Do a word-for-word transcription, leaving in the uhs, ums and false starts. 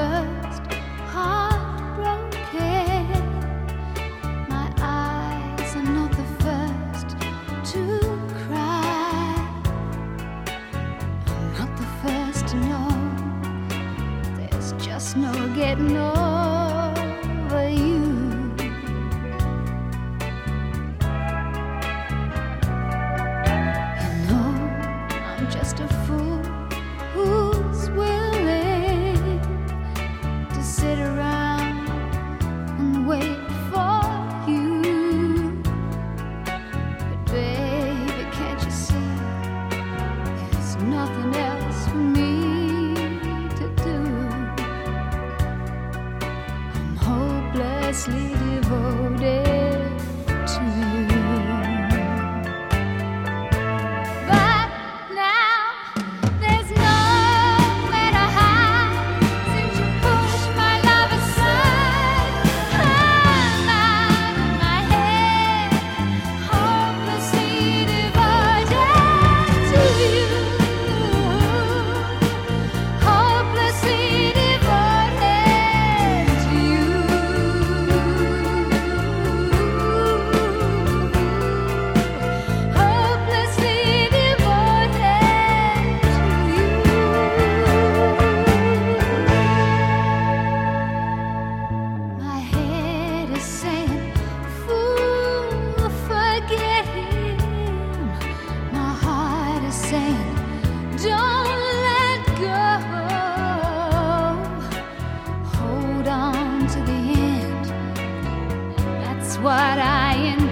first heartbroken. My eyes are not the first to cry. I'm not the first to know. There's just no getting over you. You know, I'm just a fool who's willing to sit around and wait for you. But baby, can't you see, there's nothing else for me to do. I'm hopelessly devoted to you. But now there's nowhere to hide since you pushed my love aside. I'm out of my head, hopelessly devoted to you. Hopelessly devoted to you. Hopelessly devoted to you. My head is saying, fool, forget him. My heart is saying, don't let go. Hold on to the end. That's what I intend.